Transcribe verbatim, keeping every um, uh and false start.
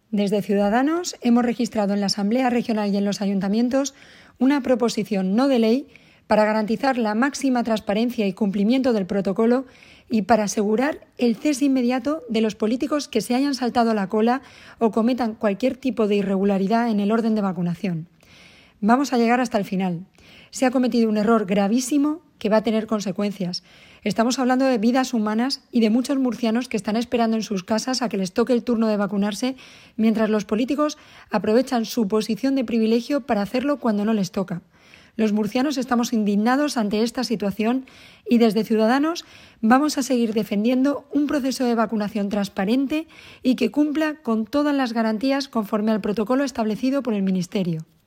Desde Ciudadanos hemos registrado en la Asamblea Regional y en los ayuntamientos una proposición no de ley para garantizar la máxima transparencia y cumplimiento del protocolo y para asegurar el cese inmediato de los políticos que se hayan saltado la cola o cometan cualquier tipo de irregularidad en el orden de vacunación. Vamos a llegar hasta el final. Se ha cometido un error gravísimo que va a tener consecuencias. Estamos hablando de vidas humanas y de muchos murcianos que están esperando en sus casas a que les toque el turno de vacunarse, mientras los políticos aprovechan su posición de privilegio para hacerlo cuando no les toca. Los murcianos estamos indignados ante esta situación y desde Ciudadanos vamos a seguir defendiendo un proceso de vacunación transparente y que cumpla con todas las garantías conforme al protocolo establecido por el Ministerio.